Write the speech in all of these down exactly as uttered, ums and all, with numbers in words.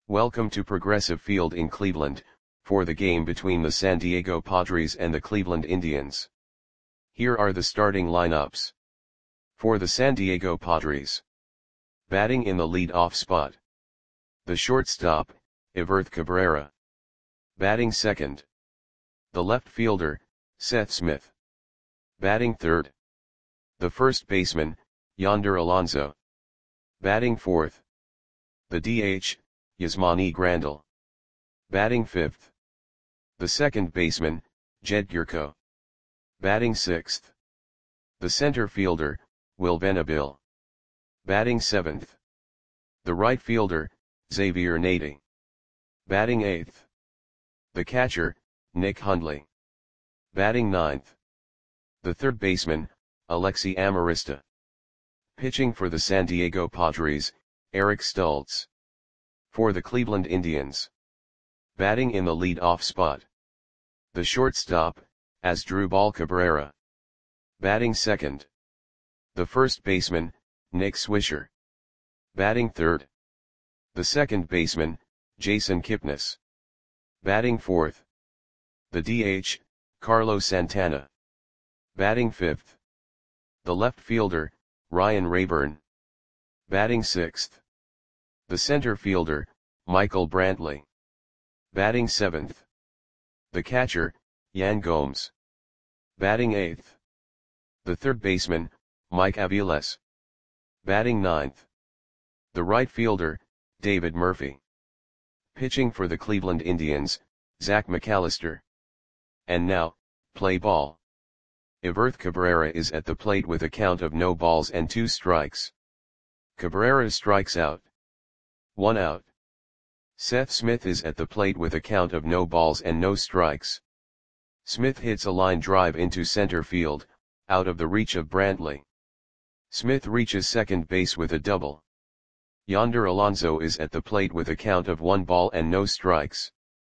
Welcome to Progressive Field in Cleveland, for the game between the San Diego Padres and the Cleveland Indians. Here are the starting lineups. For the San Diego Padres. Batting in the lead-off spot. The shortstop, Everth Cabrera. Batting second. The left fielder, Seth Smith. Batting third. The first baseman, Yonder Alonso. Batting fourth. The D H, Yasmani Grandal. Batting fifth. The second baseman, Jed Gyorko. Batting sixth. The center fielder, Will Venable. Batting seventh. The right fielder, Xavier Nady. Batting eighth. The catcher, Nick Hundley. Batting ninth. The third baseman, Alexi Amarista. Pitching for the San Diego Padres, Eric Stultz. For the Cleveland Indians. Batting in the lead-off spot. The shortstop, Asdrubal Cabrera. Batting second. The first baseman, Nick Swisher. Batting third. The second baseman, Jason Kipnis. Batting fourth. The D H, Carlos Santana. Batting fifth. The left fielder, Ryan Rayburn. Batting sixth. The center fielder, Michael Brantley. Batting seventh. The catcher, Yan Gomes. Batting eighth. The third baseman, Mike Aviles. Batting ninth. The right fielder, David Murphy. Pitching for the Cleveland Indians, Zach McAllister. And now, play ball. Everth Cabrera is at the plate with a count of no balls and two strikes. Cabrera strikes out. One out. Seth Smith is at the plate with a count of no balls and no strikes. Smith hits a line drive into center field, out of the reach of Brantley. Smith reaches second base with a double. Yonder Alonso is at the plate with a count of one ball and no strikes.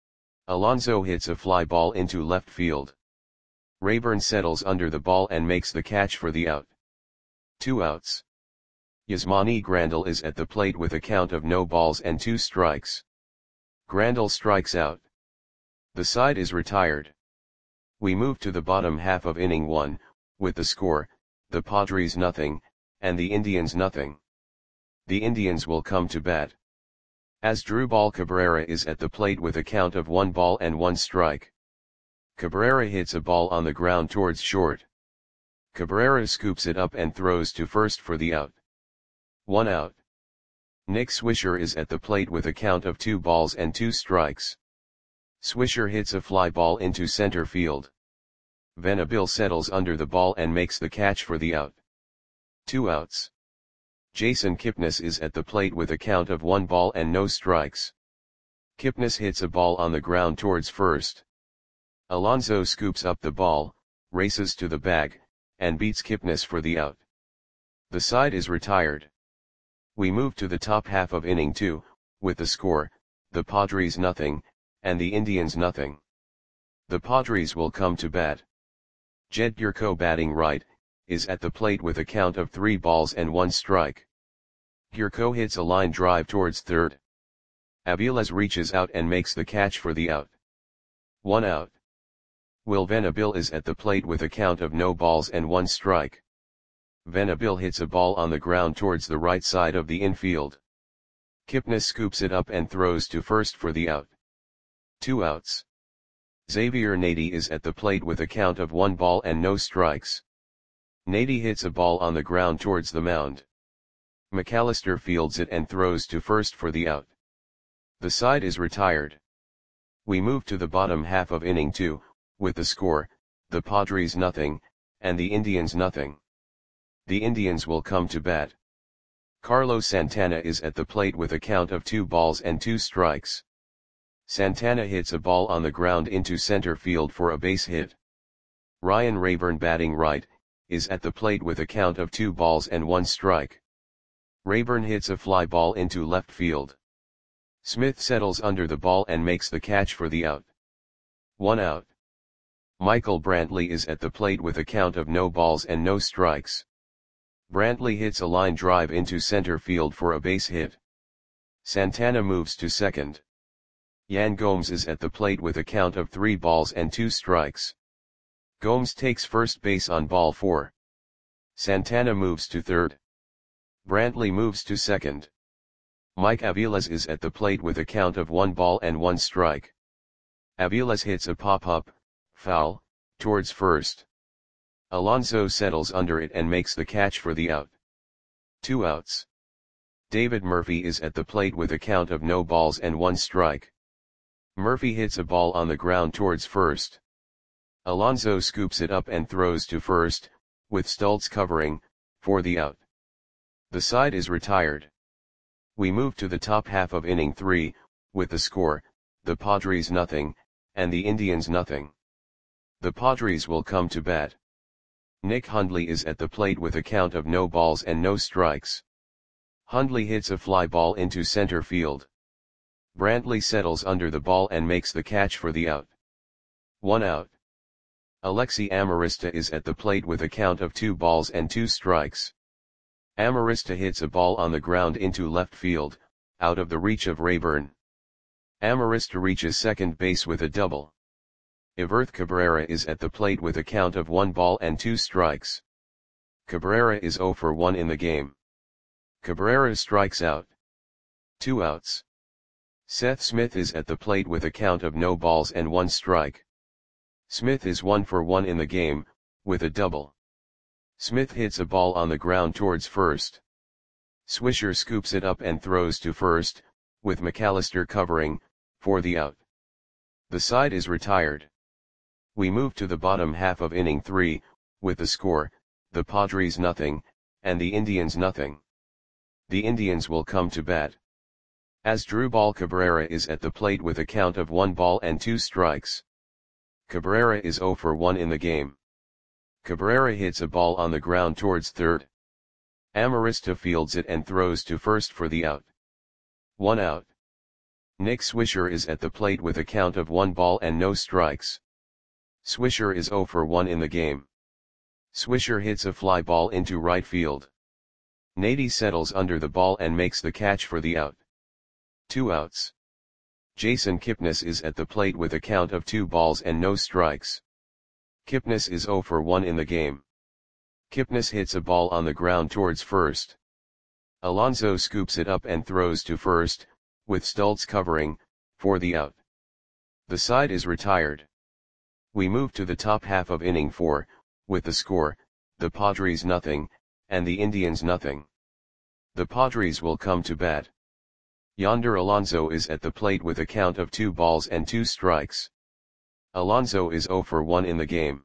Alonso hits a fly ball into left field. Rayburn settles under the ball and makes the catch for the out. Two outs. Yasmani Grandal is at the plate with a count of no balls and two strikes. Grandal strikes out. The side is retired. We move to the bottom half of inning one, with the score, the Padres nothing, and the Indians nothing. The Indians will come to bat. Asdrubal Cabrera is at the plate with a count of one ball and one strike. Cabrera hits a ball on the ground towards short. Cabrera scoops it up and throws to first for the out. One out. Nick Swisher is at the plate with a count of two balls and two strikes. Swisher hits a fly ball into center field. Venable settles under the ball and makes the catch for the out. Two outs. Jason Kipnis is at the plate with a count of one ball and no strikes. Kipnis hits a ball on the ground towards first. Alonso scoops up the ball, races to the bag, and beats Kipnis for the out. The side is retired. We move to the top half of inning two, with the score, the Padres nothing, and the Indians nothing. The Padres will come to bat. Jed Gyorko batting right, is at the plate with a count of three balls and one strike. Gyorko hits a line drive towards third. Aviles reaches out and makes the catch for the out. One out. Will Venable is at the plate with a count of no balls and one strike. Venable hits a ball on the ground towards the right side of the infield. Kipnis scoops it up and throws to first for the out. Two outs. Xavier Nady is at the plate with a count of one ball and no strikes. Nady hits a ball on the ground towards the mound. McAllister fields it and throws to first for the out. The side is retired. We move to the bottom half of inning two, with the score, the Padres nothing, and the Indians nothing. The Indians will come to bat. Carlos Santana is at the plate with a count of two balls and two strikes. Santana hits a ball on the ground into center field for a base hit. Ryan Rayburn batting right, is at the plate with a count of two balls and one strike. Rayburn hits a fly ball into left field. Smith settles under the ball and makes the catch for the out. One out. Michael Brantley is at the plate with a count of no balls and no strikes. Brantley hits a line drive into center field for a base hit. Santana moves to second. Yan Gomes is at the plate with a count of three balls and two strikes. Gomes takes first base on ball four. Santana moves to third. Brantley moves to second. Mike Aviles is at the plate with a count of one ball and one strike. Aviles hits a pop-up, foul, towards first. Alonso settles under it and makes the catch for the out. Two outs. David Murphy is at the plate with a count of no balls and one strike. Murphy hits a ball on the ground towards first. Alonso scoops it up and throws to first, with Stultz covering, for the out. The side is retired. We move to the top half of inning three, with the score, the Padres nothing, and the Indians nothing. The Padres will come to bat. Nick Hundley is at the plate with a count of no balls and no strikes. Hundley hits a fly ball into center field. Brantley settles under the ball and makes the catch for the out. One out. Alexi Amarista is at the plate with a count of two balls and two strikes. Amarista hits a ball on the ground into left field, out of the reach of Rayburn. Amarista reaches second base with a double. Iverth Cabrera is at the plate with a count of one ball and two strikes. Cabrera is zero for one in the game. Cabrera strikes out. Two outs. Seth Smith is at the plate with a count of no balls and one strike. Smith is one for one in the game, with a double. Smith hits a ball on the ground towards first. Swisher scoops it up and throws to first, with McAllister covering, for the out. The side is retired. We move to the bottom half of inning three, with the score, the Padres nothing, and the Indians nothing. The Indians will come to bat. Asdrubal Cabrera is at the plate with a count of one ball and two strikes. Cabrera is zero for one in the game. Cabrera hits a ball on the ground towards third. Amarista fields it and throws to first for the out. One out. Nick Swisher is at the plate with a count of one ball and no strikes. Swisher is zero for one in the game. Swisher hits a fly ball into right field. Nady settles under the ball and makes the catch for the out. Two outs. Jason Kipnis is at the plate with a count of two balls and no strikes. Kipnis is zero for one in the game. Kipnis hits a ball on the ground towards first. Alonso scoops it up and throws to first, with Stultz covering, for the out. The side is retired. We move to the top half of inning four, with the score, the Padres nothing, and the Indians nothing. The Padres will come to bat. Yonder Alonso is at the plate with a count of two balls and two strikes. Alonso is zero for one in the game.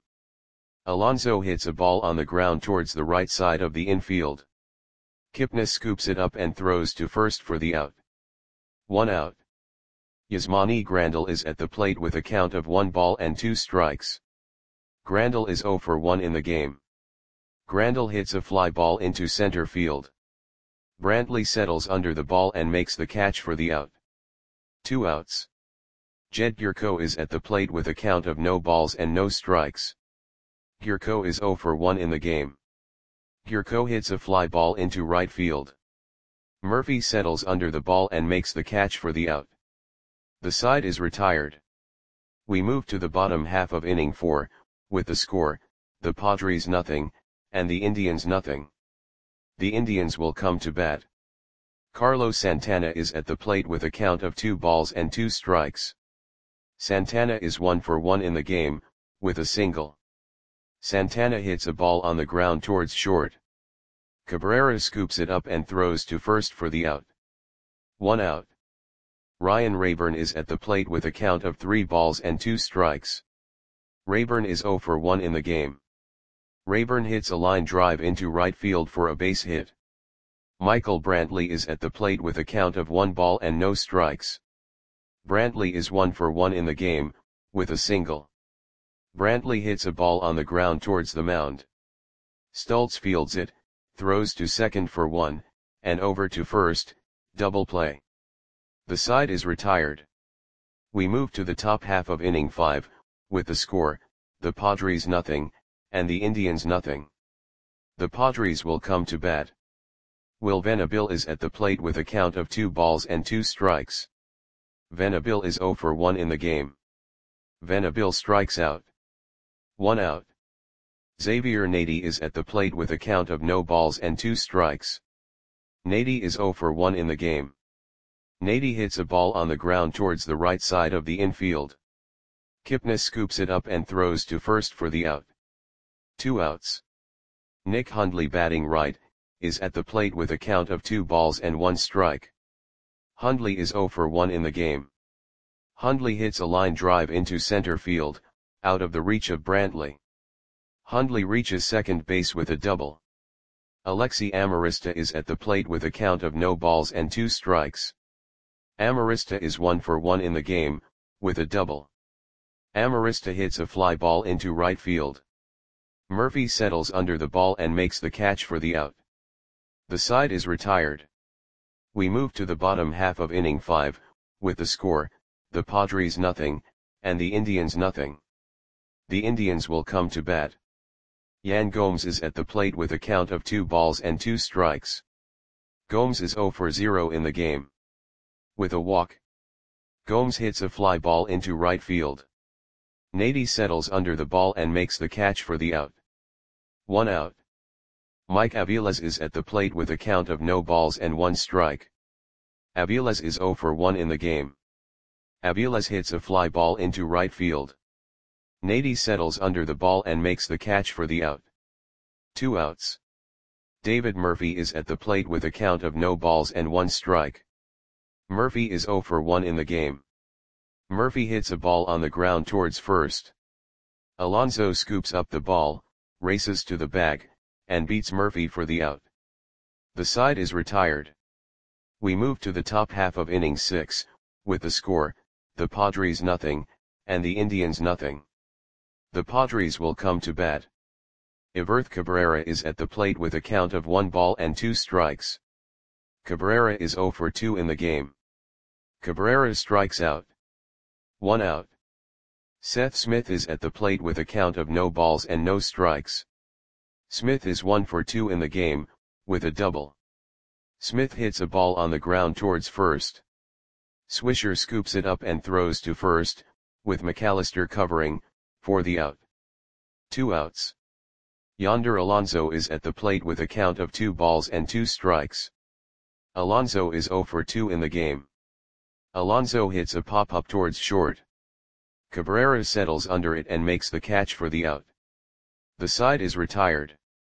Alonso hits a ball on the ground towards the right side of the infield. Kipnis scoops it up and throws to first for the out. One out. Yasmani Grandal is at the plate with a count of one ball and two strikes. Grandal is zero for one in the game. Grandal hits a fly ball into center field. Brantley settles under the ball and makes the catch for the out. Two outs. Jed Gurko is at the plate with a count of no balls and no strikes. Gurko is zero for one in the game. Gurko hits a fly ball into right field. Murphy settles under the ball and makes the catch for the out. The side is retired. We move to the bottom half of inning four, with the score, the Padres nothing, and the Indians nothing. The Indians will come to bat. Carlos Santana is at the plate with a count of two balls and two strikes. Santana is one for one in the game, with a single. Santana hits a ball on the ground towards short. Cabrera scoops it up and throws to first for the out. One out. Ryan Rayburn is at the plate with a count of three balls and two strikes. Rayburn is zero for one in the game. Rayburn hits a line drive into right field for a base hit. Michael Brantley is at the plate with a count of one ball and no strikes. Brantley is one for one in the game, with a single. Brantley hits a ball on the ground towards the mound. Stultz fields it, throws to second for one, and over to first, double play. The side is retired. We move to the top half of inning five, with the score, the Padres nothing, and the Indians nothing. The Padres will come to bat. Will Venabil is at the plate with a count of two balls and two strikes. Venabil is zero for one in the game. Venabil strikes out. one out. Xavier Nady is at the plate with a count of no balls and two strikes. Nady is zero for one in the game. Nady hits a ball on the ground towards the right side of the infield. Kipnis scoops it up and throws to first for the out. Two outs. Nick Hundley, batting right, is at the plate with a count of two balls and one strike. Hundley is zero for one in the game. Hundley hits a line drive into center field, out of the reach of Brantley. Hundley reaches second base with a double. Alexi Amarista is at the plate with a count of no balls and two strikes. Amarista is one for one in the game, with a double. Amarista hits a fly ball into right field. Murphy settles under the ball and makes the catch for the out. The side is retired. We move to the bottom half of inning five, with the score, the Padres nothing, and the Indians nothing. The Indians will come to bat. Yan Gomes is at the plate with a count of two balls and two strikes. Gomes is zero for zero in the game. With a walk. Gomes hits a fly ball into right field. Nady settles under the ball and makes the catch for the out. One out. Mike Aviles is at the plate with a count of no balls and one strike. Aviles is zero for one in the game. Aviles hits a fly ball into right field. Nady settles under the ball and makes the catch for the out. Two outs. David Murphy is at the plate with a count of no balls and one strike. Murphy is zero for one in the game. Murphy hits a ball on the ground towards first. Alonso scoops up the ball, races to the bag, and beats Murphy for the out. The side is retired. We move to the top half of inning six, with the score, the Padres nothing, and the Indians nothing. The Padres will come to bat. Iverth Cabrera is at the plate with a count of one ball and two strikes. Cabrera is zero for two in the game. Cabrera strikes out. One out. Seth Smith is at the plate with a count of no balls and no strikes. Smith is one for two in the game, with a double. Smith hits a ball on the ground towards first. Swisher scoops it up and throws to first, with McAllister covering, for the out. Two outs. Yonder Alonso is at the plate with a count of two balls and two strikes. Alonso is zero for two in the game. Alonso hits a pop-up towards short. Cabrera settles under it and makes the catch for the out. The side is retired.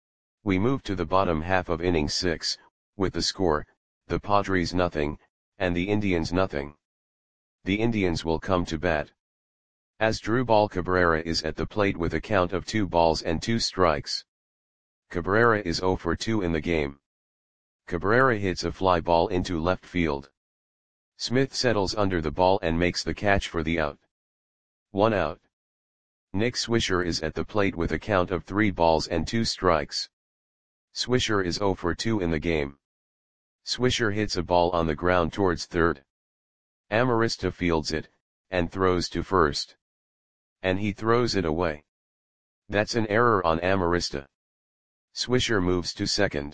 We move to the bottom half of inning six, with the score, the Padres nothing, and the Indians nothing. The Indians will come to bat. Asdrubal Cabrera is at the plate with a count of two balls and two strikes. Cabrera is zero for two in the game. Cabrera hits a fly ball into left field. Smith settles under the ball and makes the catch for the out. One out. Nick Swisher is at the plate with a count of three balls and two strikes. Swisher is zero for two in the game. Swisher hits a ball on the ground towards third. Amarista fields it, and throws to first. And he throws it away. That's an error on Amarista. Swisher moves to second.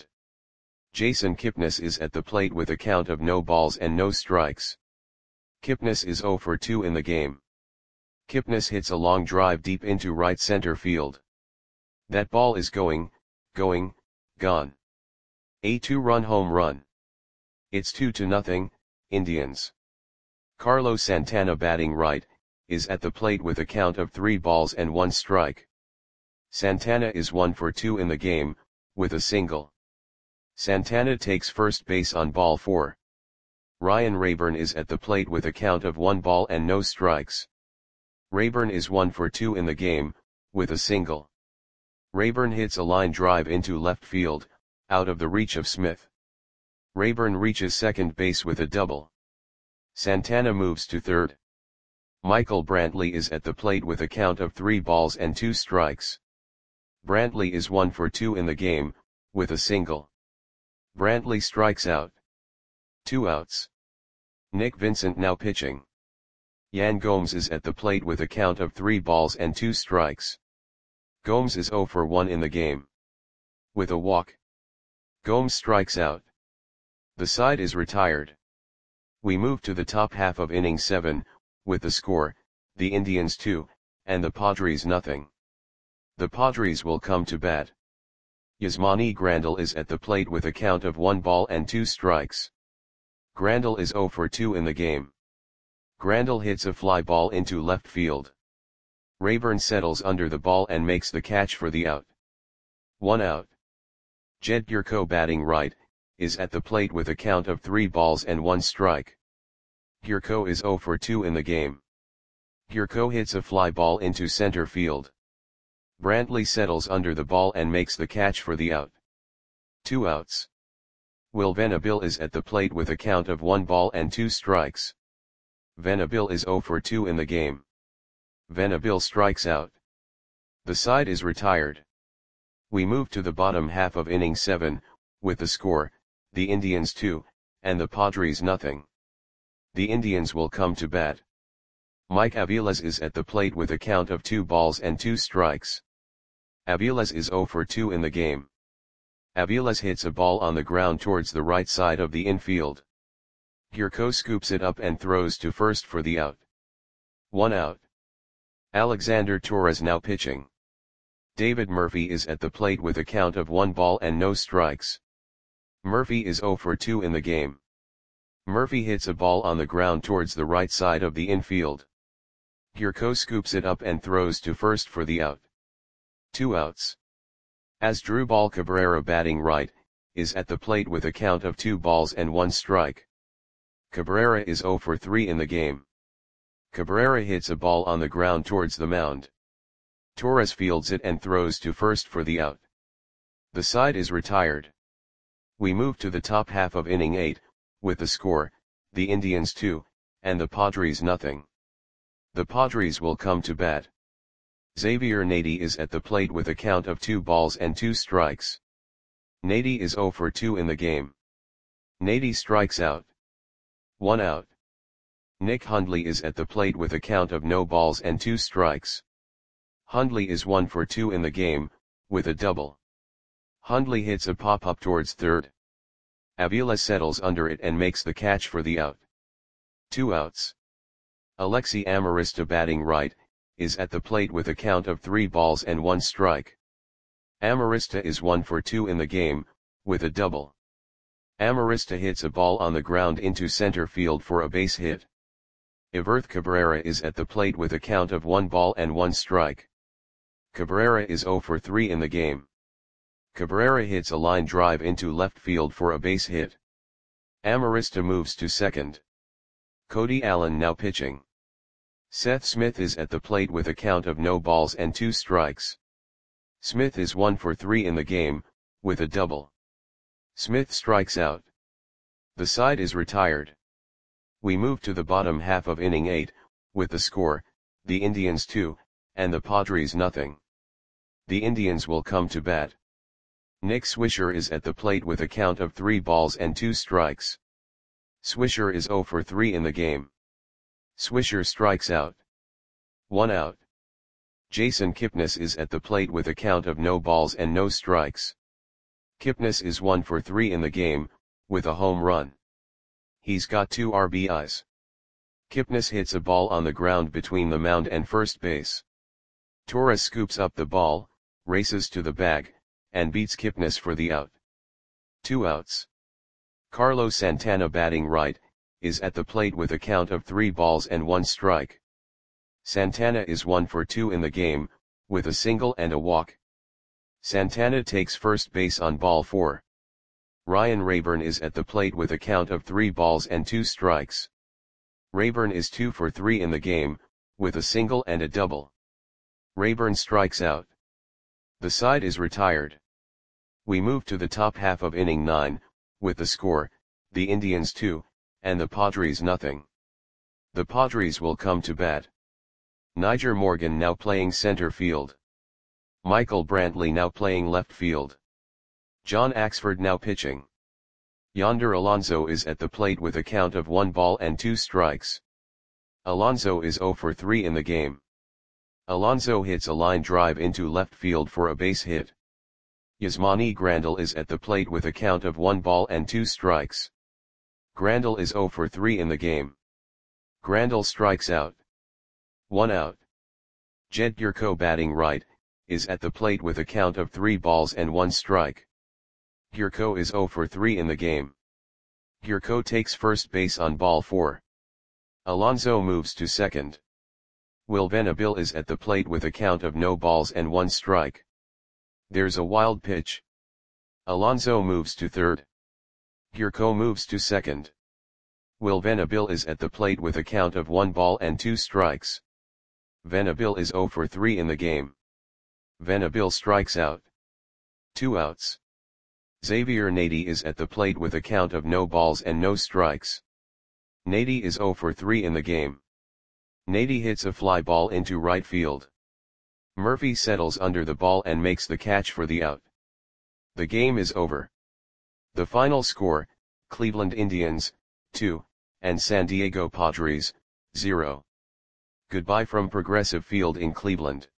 Jason Kipnis is at the plate with a count of no balls and no strikes. Kipnis is zero for two in the game. Kipnis hits a long drive deep into right center field. That ball is going, going, gone. A two-run home run. It's two to nothing, Indians. Carlos Santana, batting right, is at the plate with a count of three balls and one strike. Santana is one for two in the game, with a single. Santana takes first base on ball four. Ryan Rayburn is at the plate with a count of one ball and no strikes. Rayburn is one for two in the game, with a single. Rayburn hits a line drive into left field, out of the reach of Smith. Rayburn reaches second base with a double. Santana moves to third. Michael Brantley is at the plate with a count of three balls and two strikes. Brantley is one for two in the game, with a single. Brantley strikes out. Two outs. Nick Vincent now pitching. Yan Gomes is at the plate with a count of three balls and two strikes. Gomes is zero for one in the game. With a walk. Gomes strikes out. The side is retired. We move to the top half of inning seven, with the score, the Indians two, and the Padres nothing. The Padres will come to bat. Yasmani Grandal is at the plate with a count of one ball and two strikes. Grandal is zero for two in the game. Grandal hits a fly ball into left field. Rayburn settles under the ball and makes the catch for the out. One out. Jed Gyorko, batting right, is at the plate with a count of three balls and one strike. Gyorko is zero for two in the game. Gyorko hits a fly ball into center field. Brantley settles under the ball and makes the catch for the out. Two outs. Will Venabil is at the plate with a count of one ball and two strikes. Venabil is zero for two in the game. Venabil strikes out. The side is retired. We move to the bottom half of inning seven, with the score, the Indians two, and the Padres nothing. The Indians will come to bat. Mike Aviles is at the plate with a count of two balls and two strikes. Aviles is zero for two in the game. Aviles hits a ball on the ground towards the right side of the infield. Gyorko scoops it up and throws to first for the out. One out. Alexander Torres now pitching. David Murphy is at the plate with a count of one ball and no strikes. Murphy is zero for two in the game. Murphy hits a ball on the ground towards the right side of the infield. Gyorko scoops it up and throws to first for the out. Two outs. Asdrubal Cabrera, batting right, is at the plate with a count of two balls and one strike. Cabrera is zero for three in the game. Cabrera hits a ball on the ground towards the mound. Torres fields it and throws to first for the out. The side is retired. We move to the top half of inning eight, with the score, the Indians two, and the Padres nothing. The Padres will come to bat. Xavier Nady is at the plate with a count of two balls and two strikes. Nady is zero for two in the game. Nady strikes out. One out. Nick Hundley is at the plate with a count of no balls and two strikes. Hundley is one for two in the game, with a double. Hundley hits a pop-up towards third. Avila settles under it and makes the catch for the out. Two outs. Alexi Amarista, batting right, is at the plate with a count of three balls and one strike. Amarista is one for two in the game, with a double. Amarista hits a ball on the ground into center field for a base hit. Iverth Cabrera is at the plate with a count of one ball and one strike. Cabrera is zero for three in the game. Cabrera hits a line drive into left field for a base hit. Amarista moves to second. Cody Allen now pitching. Seth Smith is at the plate with a count of no balls and two strikes. Smith is one for three in the game, with a double. Smith strikes out. The side is retired. We move to the bottom half of inning eight, with the score, the Indians two, and the Padres nothing. The Indians will come to bat. Nick Swisher is at the plate with a count of three balls and two strikes. Swisher is zero for three in the game. Swisher strikes out. One out. Jason Kipnis is at the plate with a count of no balls and no strikes. Kipnis is one for three in the game, with a home run. He's got two R B Is. Kipnis hits a ball on the ground between the mound and first base. Torres scoops up the ball, races to the bag, and beats Kipnis for the out. Two outs. Carlos Santana, batting right, is at the plate with a count of three balls and one strike. Santana is one for two in the game, with a single and a walk. Santana takes first base on ball four. Ryan Rayburn is at the plate with a count of three balls and two strikes. Rayburn is two for three in the game, with a single and a double. Rayburn strikes out. The side is retired. We move to the top half of inning nine, with the score, the Indians two, and the Padres nothing. The Padres will come to bat. Niger Morgan now playing center field. Michael Brantley now playing left field. John Axford now pitching. Yonder Alonso is at the plate with a count of one ball and two strikes. Alonso is zero for three in the game. Alonso hits a line drive into left field for a base hit. Yasmani Grandal is at the plate with a count of one ball and two strikes. Grandal is zero for three in the game. Grandal strikes out. One out. Jed Gyorko batting right, is at the plate with a count of three balls and one strike. Gyorko is zero for three in the game. Gyorko takes first base on ball four. Alonso moves to second. Will Venabil is at the plate with a count of no balls and one strike. There's a wild pitch. Alonso moves to third. Gyorko moves to second. Will Venabil is at the plate with a count of one ball and two strikes. Venabil is zero for three in the game. Venabil strikes out. Two outs. Xavier Nady is at the plate with a count of no balls and no strikes. Nady is zero for three in the game. Nady hits a fly ball into right field. Murphy settles under the ball and makes the catch for the out. The game is over. The final score, Cleveland Indians, two, and San Diego Padres, zero. Goodbye from Progressive Field in Cleveland.